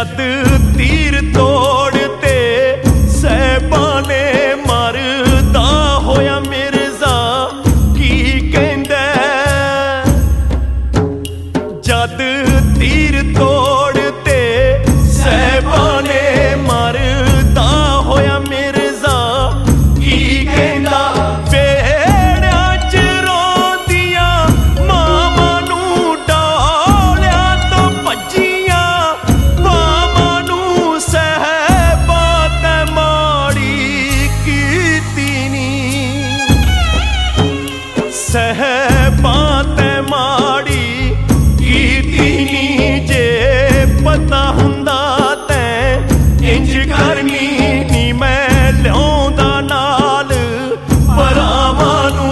जद तीर तोड़ते साहिबां ने मरदा होया मिर्जा की कहंदा जद तीर तोड़ते साहिबां ने मरदा होया मिर्जा की कहंदा बेड़ियां च रोंदियां मामा नू डालिया तो भज्जियां मामा नू साहिबां ते माड़ी कीती नी साहिबां ते माड़ी कीती नी जे पता हुंदा तैं इंज करनी नी मैं लियाउंदा नाल भरावां नू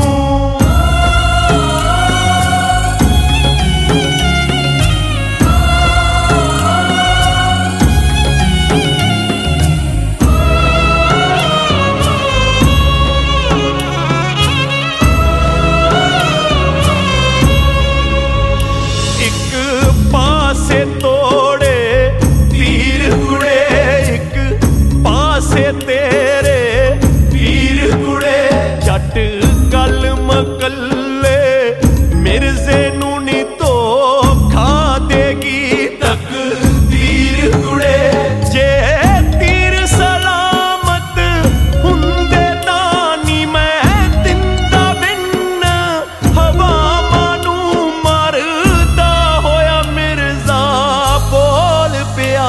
पासे तोड़े तीर कुड़े एक पासे तेरे तीर कुड़े जट गल मकल्ले मिर्जे नू नी धोखा देगी तकदीर कुड़े जे तीर सलामत हुंदे तानी मैं दिंदा बिन हवावां नू मरदा होया मिर्जा बोल पिया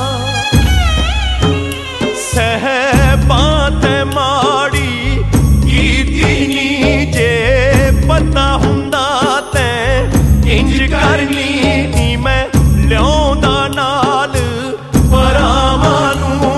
साहिबां ते माड़ी कीती नी जे पता हुंदा तैं इंज करनी नी मैं लियाउंदा नाल भरावां नू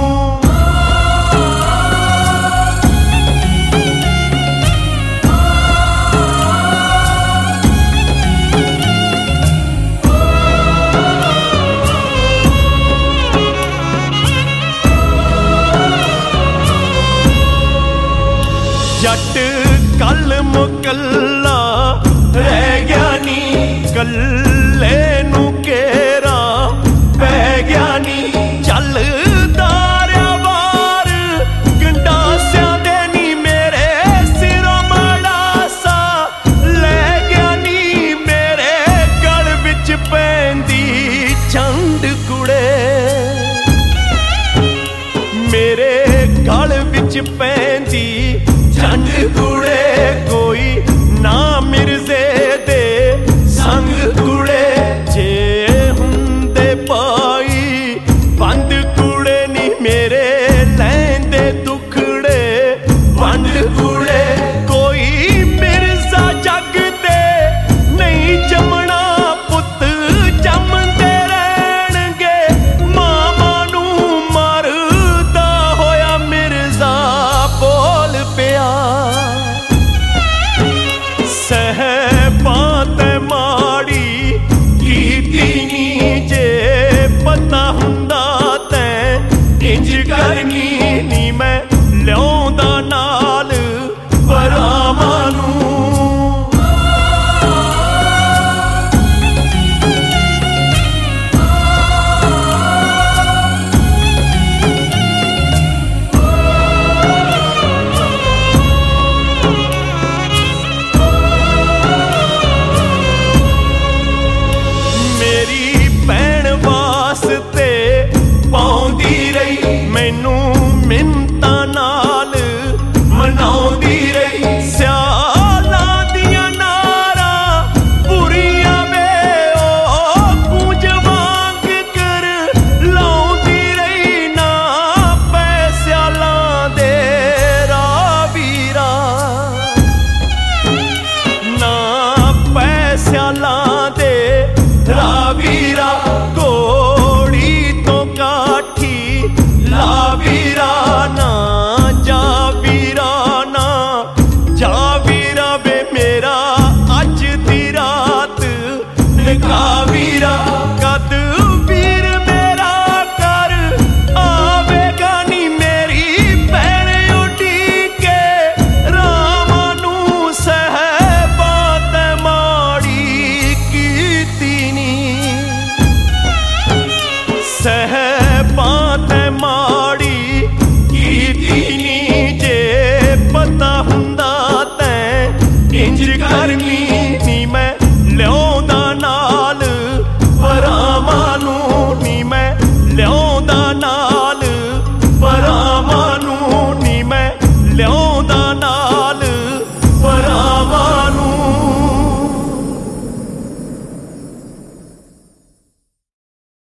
जट कल मुकल्ला रह गया नी कल्ले नू केरा पै गया नी चलदा रहा वार गंडासियां दे नी मेरे सिरों मड़ासा लै गया नी मेरे गल विच पैंदी चंड कुड़े मेरे गल विच पै